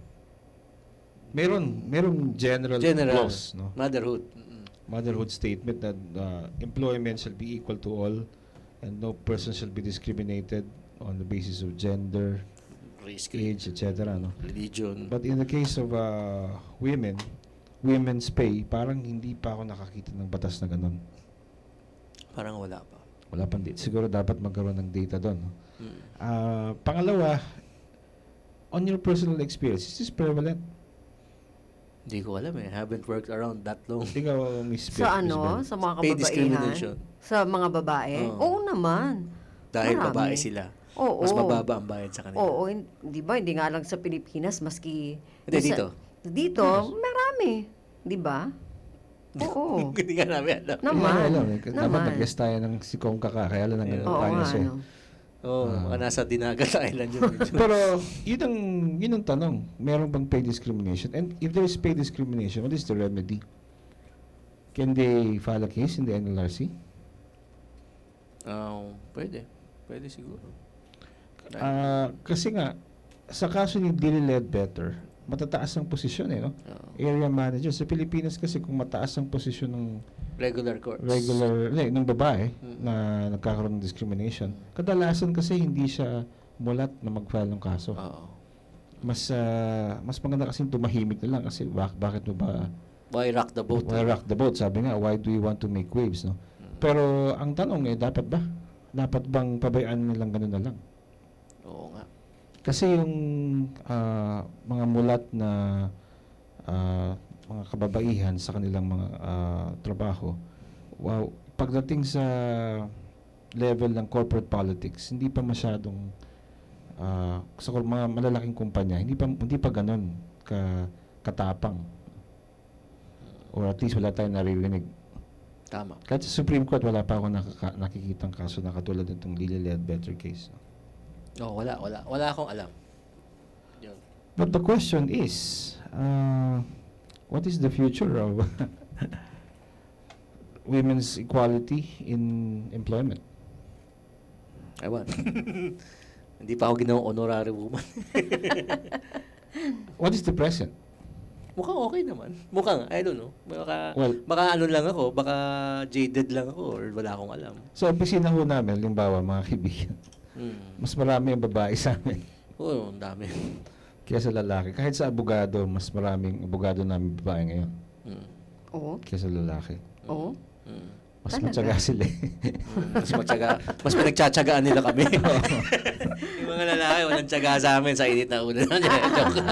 Merong general clause, no? Motherhood. Motherhood statement that employment shall be equal to all and no person shall be discriminated on the basis of gender, Race, age, etc. No? religion. But in the case of women's pay, parang hindi pa ako nakakita ng batas na ganun. Parang wala pa. Wala pang date. Siguro dapat magkaroon ng data doon. No? Mm. Pangalawa, on your personal experience, is this prevalent? Hindi ko alam eh. Haven't worked around that long. Ikaw, Miss Beth, Sa Miss ano? Beth. Sa mga Pay kababaihan? discrimination. Sa mga babae? Oo. Oo naman. Dahil Marami. babae sila. Oo. Mas mababa ang bayad sa kanila. Oo, di ba? Hindi nga lang sa Pilipinas, maski... Hindi, dito. Dito, marami. Di ba? Oo. Hindi ka namin alam. Naman. Alam, dapat Naman. nag-guest tayo ng si Kong Kaka, kaya lang Yeah. nang Oo tayo nga, siya. ano. Oo, baka nasa Dinagat Island yun. Pero yun ang tanong, meron bang pay discrimination? And if there is pay discrimination, what is the remedy? Can they file a case in the NLRC? Pwede. Pwede siguro. Kasi nga, sa kaso ni Dilly Ledbetter, matataas ang posisyon no? Oo. Area manager. Sa Pilipinas kasi kung mataas ang posisyon ng Regular courts. ng babae Mm. na nagkakaroon ng discrimination, kadalasan kasi hindi siya mulat na mag-file ng kaso. Oo. Mas maganda kasi tumahimik na lang kasi bakit mo ba Why rock the boat? why rock the boat? Sabi nga, why do you want to make waves, no? Pero ang tanong dapat ba? Dapat bang pabayaan nilang ganun na lang? Oo nga. Kasi yung mga mulat na mga kababaihan sa kanilang mga trabaho, wow, pagdating sa level ng corporate politics, hindi pa masyadong sa mga malalaking kumpanya, hindi pa ganun katapang. Or at least wala tayong naririnig. Tama. Kahit sa Supreme Court, wala pa ako nakikitang kaso na katulad nitong Lily Ledbetter case. Oo, wala. Wala akong alam. Yun. But the question is, what is the future of women's equality in employment? Ewan. Hindi pa ako ginawang honorary woman. What is the present? Mukhang okay naman. Mukhang, I don't know. Well, Baka ano lang ako, baka jaded lang ako or wala akong alam. sa opisina ho namin, limbawa mga kaibigan, mas marami ang babae sa amin Oo, ang dami. kaysa lalaki. Kahit sa abogado, mas maraming abogado namin babae ngayon Mm. Oo. kaysa lalaki. Oo. Mm. Mas Talaga? matyaga sila Mas pinagtsatsagaan nila kami. Yung mga lalaki, walang tsaga sa amin sa init na ulo. Joke.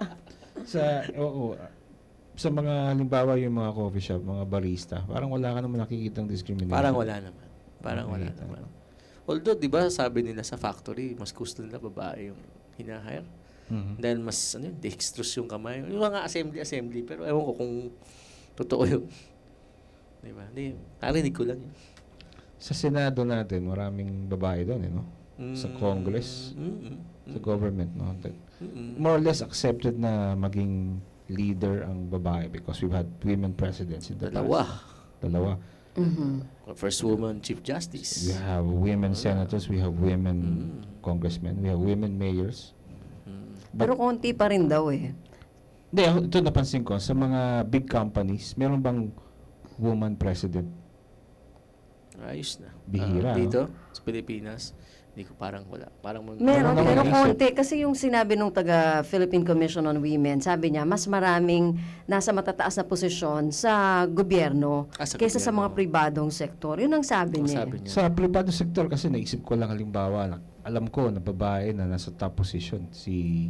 Sa mga halimbawa yung mga coffee shop, mga barista, parang wala ka naman nakikitang discrimination. Parang wala naman. Although, di ba, sabi nila sa factory, mas gusto nila babae yung hinahire. Mhm. Dahil mas, dextrous yung kamay. Yung mga assembly. Pero ewan ko kung totoo yun. Di ba? Hindi, narinig ko lang yun. Sa Senado natin, maraming babae doon, no? Sa Congress, sa government, no? More or less accepted na maging leader ang babae because we've had women presidents in the past. Dalawa. First woman chief justice. We have women senators, we have women congressmen, we have women mayors. Pero konti pa rin daw eh. Hindi, ito napansin ko, sa mga big companies, meron bang woman president? Ayos na. Bihira, Dito, sa Pilipinas, hindi ko parang wala. Meron, Wala pero naman konti. Kasi yung sinabi nung taga Philippine Commission on Women, sabi niya, mas maraming nasa matataas na posisyon sa gobyerno Sa kaysa sa mga gobyerno. pribadong sektor. Yun ang sabi Ang niya. sabi niya. Sa privado sector kasi naisip ko lang halimbawa, alam ko na babae na nasa top position si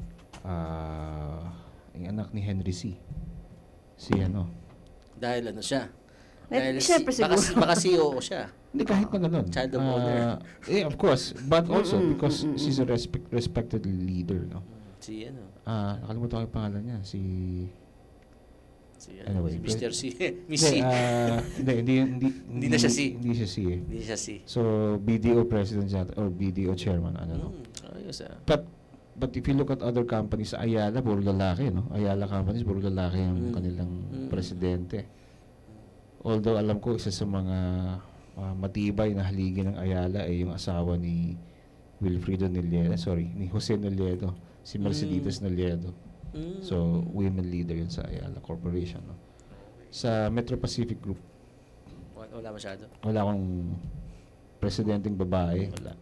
yung anak ni Henry C. Si ano. Dahil ano siya? Siyempre siguro. Baka COO siya. Hindi kahit na ganun. Child of honor. Of course, but also because she's a respected leader, no. Si ano? Nakalimutan ko yung pangalan niya, si Anyway, si Mr. C. Miss C. hindi na siya C. Hindi siya C. Hindi siya C. So BDO president siya or BDO chairman, no. Ayos But if you look at other companies, Ayala, puro lalaki, no? Ayala companies, puro lalaki ang kanilang presidente. Although alam ko, isa sa mga matibay na haligi ng Ayala ay yung asawa ni Wilfredo Noliedo, ni Jose Noliedo, si Mercedes Noliedo. So, women leader yun sa Ayala Corporation, no? Sa Metro Pacific Group, Wala masyado. wala akong presidenteng babae. Wala.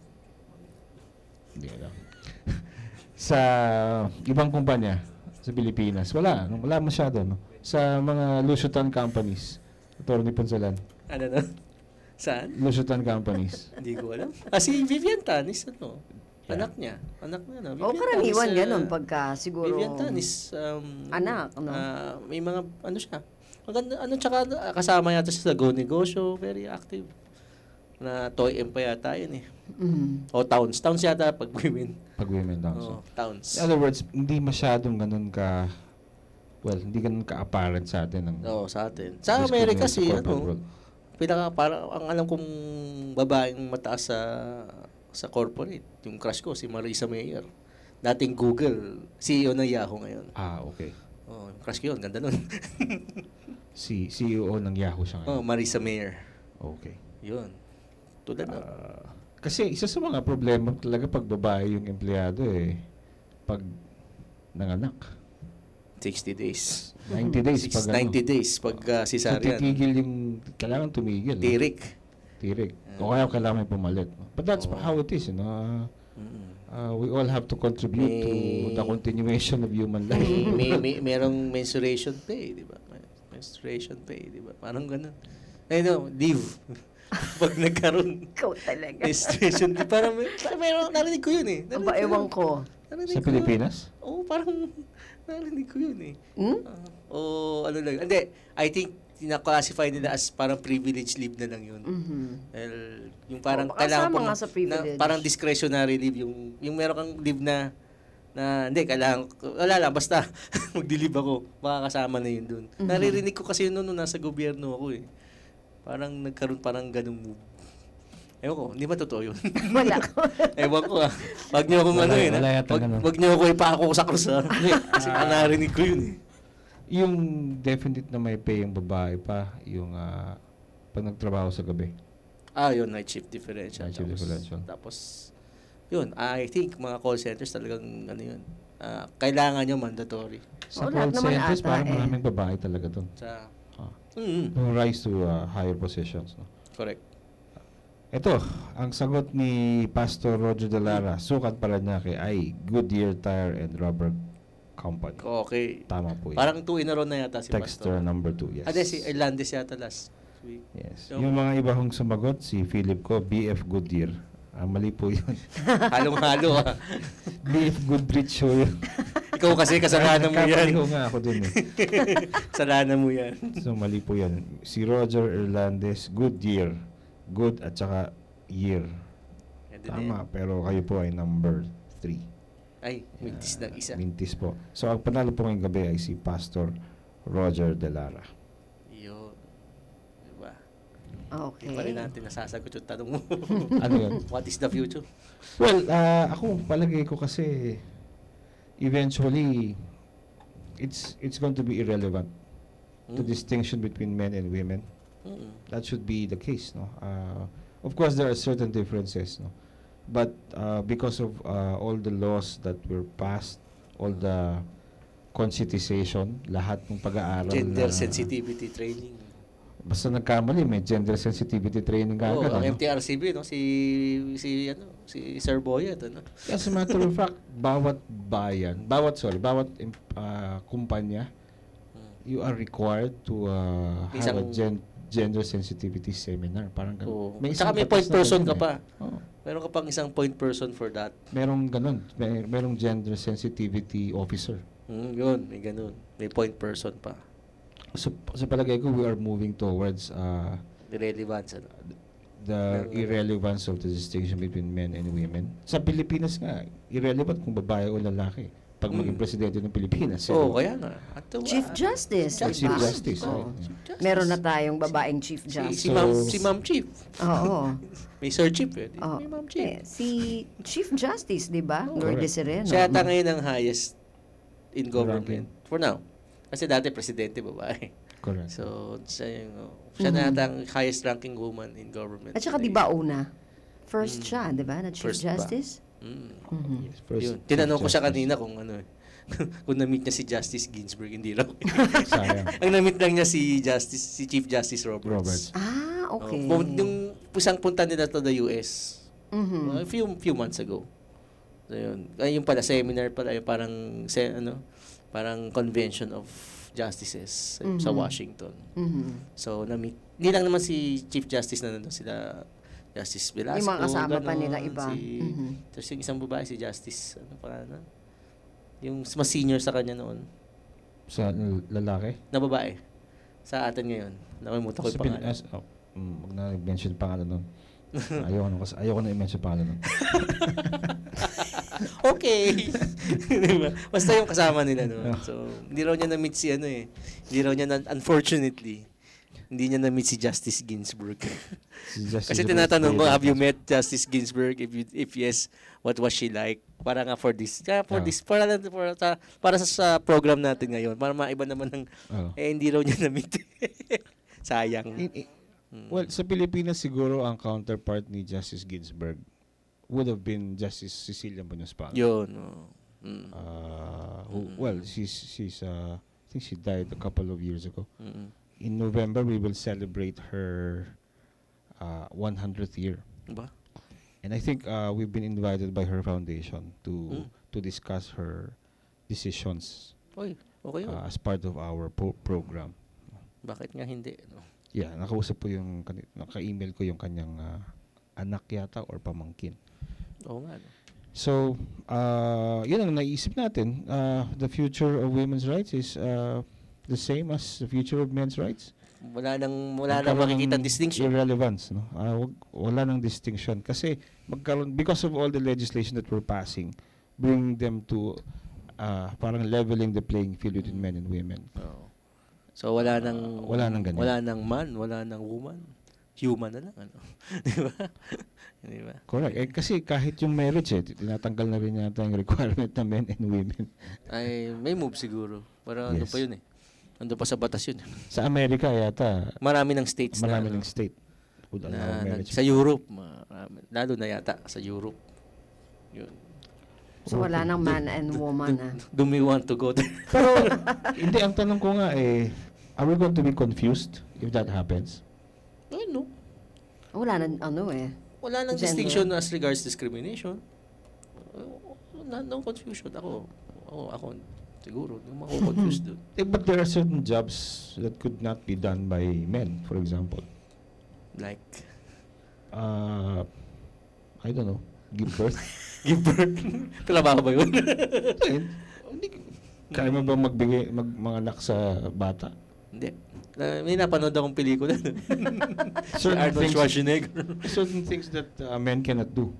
Hindi alam. Sa ibang kumpanya sa Pilipinas, wala masyado, no? Sa mga Lusutan companies, Attorney Ponsalan, Ano na? Saan? Lusutan companies. Hindi ko alam. Si Vivian Tanis, ano? Anak niya, no? O karaniwan ganun pagka siguro Vivian Tanis, anak, no? may mga, ano siya, maganda, tsaka kasama yata siya sa Go Negosyo, very active. Na Toy M pa yata yun eh. O Towns yata pag women. Pag women lang. So. Towns. In other words, hindi masyadong ganun hindi ganun ka-apparent sa atin. Sa atin. Sa Amerika si, parang ang alam kong babaeng mataas sa corporate, yung crush ko, si Marissa Mayer. Dating Google, CEO ng Yahoo ngayon. Okay. Yung crush ko yun, ganda nun. Si CEO ng Yahoo siya ngayon. Marissa Mayer. Okay. Yun. Tulad na. Kasi isa sa mga problema talaga pag babae yung empleyado pag nanganak. 60 days. 90 days. 90 days pag So, cesarean. titigil kailangan tumigil. No? Tirik. O kaya kailangan may pumalit. No? But that's how it is, you know. We all have to contribute to the continuation of human life. Merong menstruation pay, di ba? Menstruation pay, di ba? Parang ganun. Leave. Pag nagkaroon. Ikaw talaga. Menstruation pay. Parang meron, narinig ko yun eh. Aba, ewan ko. Sa Pilipinas? Oo, parang narinig ko yun eh. Ano lang. Hindi, I think tina-classify nila as parang privilege leave na lang yun. Well, yung parang kailangan kasama nga sa privilege. parang discretionary leave, yung meron kang leave na hindi, kailangan, wala lang, basta mag-leave ako, makakasama na yun dun. Naririnig ko kasi yun nung nasa gobyerno ako eh. Parang nagkaroon parang ganung move. Ewan ko, hindi ba totoo yun? Wala ko. Ewan ko Wag niyo akong wag niyo ako ipako sa krus kasi narinig ko yun eh. Yung definite na may pay yung babae pa, yung pag nagtrabaho sa gabi. Yun, night shift differential. Night shift differential. Tapos, yun, I think mga call centers talagang, yun, kailangan nyo mandatory. Sa lahat call naman centers, ata parang maraming babae talaga doon. Yung rise to higher positions. No? Correct. Ito, ang sagot ni Pastor Roger De Lara, sukat pala niya ay Goodyear Tire and Rubber Company. Okay. Tama po yun. Parang 2 in a row na yata si Texter Pastor. number 2, yes. Si Irlandez yata last week. Yes. So, Yung mga iba hong sumagot, si Philip ko, BF Goodyear. Mali po yun. halong-halo BF Goodrich ho yun. Ikaw kasi kasalanan mo yan. Kapaliho nga ako dun eh. Kasalanan mo yan. So mali po yan. Si Roger Irlandez, Goodyear. Good at saka year. Tama, pero kayo po ay number 3. Ay, mintis ng isa. Mintis po. So ang panalo po ngayong gabi ay si Pastor Roger De Lara. Yun. Diba? Okay. Hindi pa rin natin nasasagot yung tanong mo. Ano yun? What is the future? Well, ako palagay ko kasi eventually it's going to be irrelevant. The distinction between men and women. That should be the case, no? Of course, there are certain differences, no? But because of all the laws that were passed, all the conscientization, lahat ng pag-aaral Gender sensitivity training. Basta nagkamali, may gender sensitivity training Oo, kagad. ang ano? MTRCB, no? Si Sir Boyet, ano? As a matter of fact, bawat bawat kumpanya, you are required to have a gender sensitivity seminar. Parang ganun. Oo. isang Tsaka may point batas na person ganun ka pa. Oo. Meron ka pang isang point person for that. Merong ganun. Merong gender sensitivity officer. Yun, may ganun. May point person pa. So, sa palagay ko, we are moving towards Irrelevance, ano? the irrelevance of the distinction between men and women. Sa Pilipinas nga, irrelevant kung babae o lalaki pag maging presidente ng Pilipinas. Oo, kaya nga. At, Chief Justice. Chief diba? Justice, Oo. right. Meron na tayong babaeng Chief Si Justice. Ma'am Chief. Oo. May Sir Chief, eh. Oo. May Ma'am Chief. Si Chief Justice, di ba? Lourdes Sereno. Siya yata ngayon ang highest in government. For now. Kasi dati presidente, babae. Correct. So, siya na yata ang highest ranking woman in government. At saka di ba una? First siya, di ba? Na Chief First ba? Justice? Yes, first Yun. Tinanong ko siya Justice. kanina kung ano eh. Kung na-meet niya si Justice Ginsburg, hindi raw. Sayang. Ang na-meet lang niya si Chief Justice Roberts. Roberts. Ah, okay. Yung pusang punta nila to the US, Mhm. a few months ago. So, yun. Ay, yung pala, seminar pala, yung parang, parang convention of justices sa Washington. Mhm. So, na-meet. Hindi lang naman si Chief Justice na nandun, sila Justice Velasco. Yung mga kasama pa ganon, nila iba. Tapos yung isang babae, si Justice, ano pa na? Yung mas senior sa kanya noon, Sa lalaki? na babae. Sa atin ngayon. Nakalimutan ko yung pangalan. Wag na i-mention pangalan nun. Ayoko na i-mention pangalan nun. Okay. Diba? Basta yung kasama nila noon. So, hindi raw niya na-meet si Hindi raw niya unfortunately, hindi niya na-meet si Justice Ginsburg. Kasi tinatanong ko, have you met Justice Ginsburg? If yes, what was she like? Para nga para sa program natin ngayon. Para maiba naman ng, hindi raw niya na-meet. Sayang. Well, sa Pilipinas siguro ang counterpart ni Justice Ginsburg would have been Justice Cecilia Munoz Palo. Yun. Well, she's I think she died a couple of years ago. In November, we will celebrate her 100th year. Ba? And I think we've been invited by her foundation to discuss her decisions Oy, okay yun. as part of our program. Bakit nga hindi? No? Yeah, nakausap po naka-email ko yung kanyang anak yata or pamangkin. Oo nga. No? So, yun ang naisip natin. The future of women's rights is the same as the future of men's rights. Wala nang makikita distinction. Irrelevance, no? Wala nang distinction kasi because of all the legislation that we're passing, bring them to parang leveling the playing field between men and women. Oo. So wala nang ganyan. Wala nang man, wala nang woman. Human na lang, ano. Di ba? Di ba? Correct. Kasi kahit yung marriage, tinatanggal na rin yata yung requirement ng men and women. Ay, may move siguro. Pero ano Yes. pa yun eh. Ando pa sa batas yun. Sa Amerika yata, Marami ng states marami na, ng state would allow marriage. sa Europe, marami. Lalo na yata sa Europe. Yun. So wala nang man and woman na. Do we want to go there? Pero, hindi, ang tanong ko nga are we going to be confused if that happens? No. Wala nang Wala nang Gender. distinction as regards discrimination. No confusion. Ako siguro, hindi mo ako confused doon. But there are certain jobs that could not be done by men, for example. Like, I don't know, give birth. give birth. Trabaho ba yun? Kaya mo ba mga anak sa bata? Hindi. May napanood akong pelikula. Si Certain Arnold things- Schwarzenegger. Certain things that men cannot do.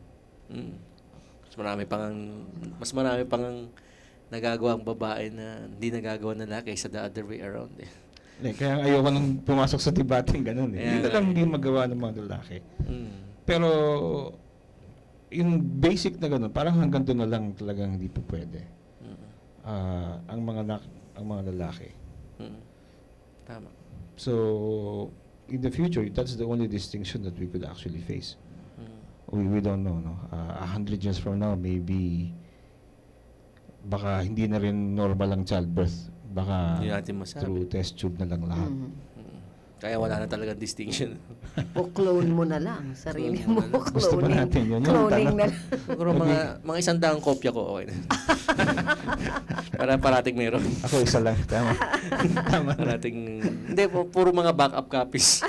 Mas marami pang nagagawa ang babae na hindi nagagawa ng lalaki sa the other way around eh. Kaya ayoko nang pumasok sa debating ganun. Hindi Yeah. lang hindi magawa ng mga lalaki. Pero yung basic na ganun, parang hanggang doon na lang talagang hindi po pwede. Ang mga lalaki. Tama. So, in the future, that's the only distinction that we could actually face. We don't know, no? 100 years from now, maybe baka hindi na rin normal ang childbirth. Baka Hindi natin masabi. through test tube na lang lahat. Kaya wala na talagang distinction. O clone mo na lang. Sarili mo. Gusto ba Cloning. natin yun? Yung Cloning na tanong. lang. Siguro mga 100 kopya ko, okay na. Para parating meron. Ako isa lang. Tama. Tama. Parating, hindi, puro mga backup copies.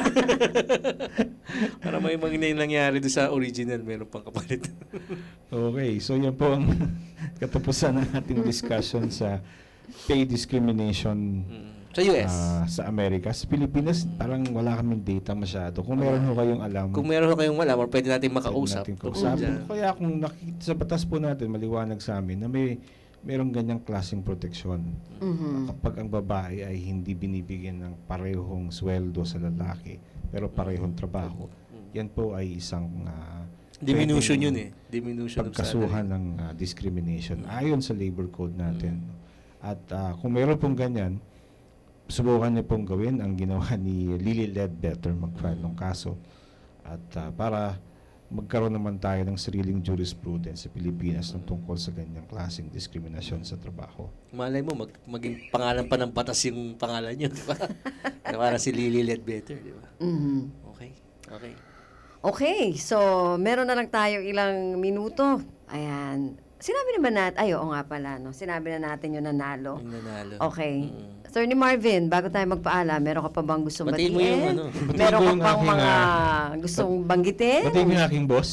Para may mga nangyari doon sa original, meron pang kapalit. Okay, so yan po ang katapusan ng ating discussion sa pay discrimination Sa US. sa Amerika. Sa Pilipinas, parang wala kaming data masyado. Kung meron ho kayong alam, Kung meron kayong malaman, pwede natin makausap. natin kausapin. Kaya kung nakita sa batas po natin, maliwanag sa amin na merong ganyang klaseng proteksyon. Kapag ang babae ay hindi binibigyan ng parehong sweldo sa lalaki, pero parehong trabaho, yan po ay isang Diminution pwedeng yun eh. Diminution of pagkasuhan ng discrimination ayon sa labor code natin. At kung meron pong ganyan, subukan niyo pong gawin ang ginawa ni Lily Ledbetter, mag-file ng kaso. At para magkaroon naman tayo ng sariling jurisprudence sa Pilipinas ng tungkol sa ganyang klaseng diskriminasyon sa trabaho. Malay mo, maging pangalan pa ng batas yung pangalan nyo, di ba? Para si Lily Ledbetter, di ba? Okay. Okay, so meron na lang tayo ilang minuto. Ayan. Sinabi naman natin, oo nga pala, no? Sinabi na natin yung nanalo. Yung nanalo. Okay. Attorney Marvin, bago tayo magpaalam, meron ka pa bang gustong Batiin mo yung batiin? ano. Batiin Meron ko ka yung pang aking, mga gustong banggitin? Batiin ko yung aking boss,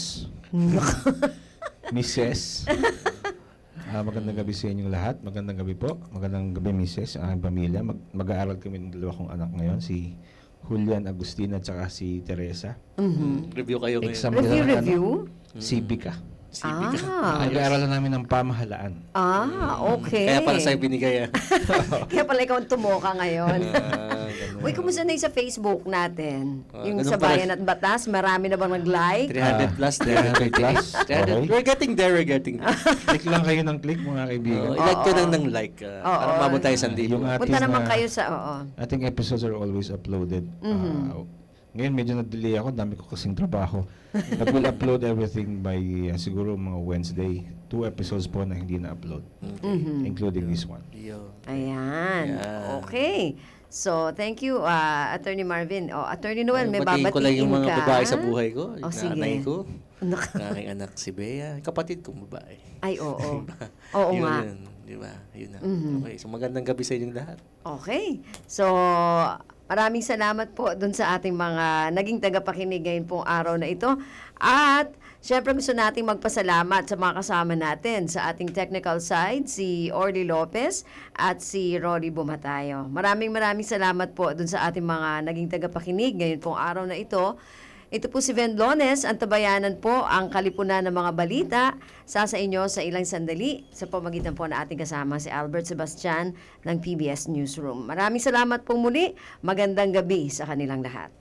Mrs. Magandang gabi sa inyong lahat. Magandang gabi po. Magandang gabi, Mrs. Ang aking pamilya. Mag-aaral kami ng dalawa kong anak ngayon, si Julian Agustina at saka si Teresa. Review kayo ngayon. Exam nila ng Review? Civica. Ah, Nag-aaralan namin ng pamahalaan. Okay. Kaya pala sa'yo binigay. Kaya pala ikaw ang tumoka ngayon. Ganun. Uy, kumusta na yung sa Facebook natin? Yung ganun sa pala. Bayan at Batas, marami na bang nag-like? 300 plus. 300 plus. Okay. We're getting there. Click lang kayo ng click, mga kaibigan. I-like ko lang ng like. Para mabot tayo sa libo. Yung ating, Punta naman kayo sa, ating episodes are always uploaded. Ngayon medyo na-delay ako, dami ko kasing trabaho. Will upload everything by siguro mga Wednesday. 2 episodes po na hindi na-upload, including this one. Ayan. Yeah. Okay. So, thank you, Attorney Marvin. Attorney Noel, may Batiin ko lang babatiin yung mga ka. babae sa buhay ko. Yung sige. nanay ko. Yung aking anak si Bea. Kapatid kong babae. Ay, oo. Oo Yun, nga. yun. Di ba? Yun na. Okay. So magandang gabi sa inyong lahat. Okay. So, maraming salamat po dun sa ating mga naging tagapakinig ngayon pong araw na ito. At, syempre gusto nating magpasalamat sa mga kasama natin sa ating technical side, si Orly Lopez at si Rory Bumatayo. Maraming salamat po dun sa ating mga naging tagapakinig ngayon pong araw na ito. Ito po si Ven Lones, ang tabayanan po, ang kalipunan ng mga balita sa inyo sa ilang sandali sa pamagitan po na ating kasama si Albert Sebastian ng PBS Newsroom. Maraming salamat po muli. Magandang gabi sa kanilang lahat.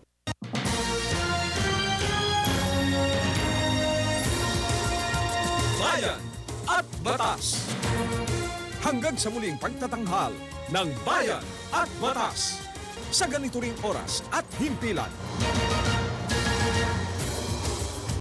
Bayan at Batas. Hanggang sa muling pagtatanghal ng Bayan at Batas. Sa ganito ring oras at himpilan.